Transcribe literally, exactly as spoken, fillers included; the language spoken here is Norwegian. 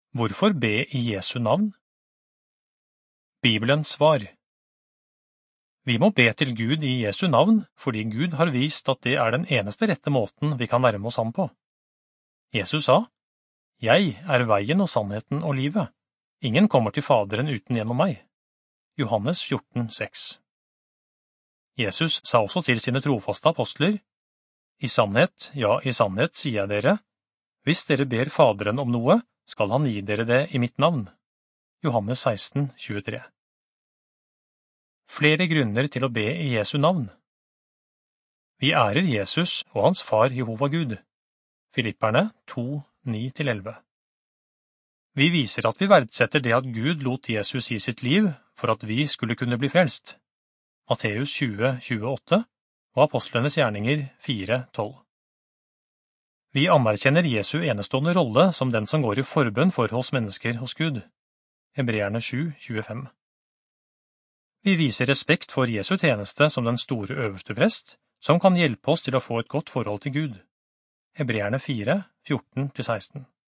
Hvorfor be i Jesu navn? Bibelens svar. Vi må be til Gud i Jesu navn, fordi Gud har vist at det er den eneste rette måten vi kan nærme oss ham på. Jesus sa, «Jeg er veien og sannheten og livet. Ingen kommer til Faderen uten gjennom meg.» Johannes fjorten, seks. Jesus sa også til sine trofaste apostler, «I sannhet, ja, i sannhet sier jeg dere, hvis dere ber Faderen om noe, skal han gi dere det i mitt navn.» Johannes seksten, tjuetre. Flere grunner til å be i Jesu navn. Vi ærer Jesus og hans far Jehova Gud. Filipperne to, ni til elleve. Vi viser at vi verdsetter det at Gud lot Jesus gi sitt liv for at vi skulle kunne bli frelst. Matteus tjue, tjueåtte og Apostlenes gjerninger fire, tolv. Vi anerkjenner Jesu enestående rolle som den som går i forbønn for oss mennesker hos Gud. Hebreerne sju, tjuefem. Vi viser respekt for Jesu tjeneste som den store øverste prest, som kan hjelpe oss til å få et godt forhold til Gud. Hebreerne fire, fjorten til seksten.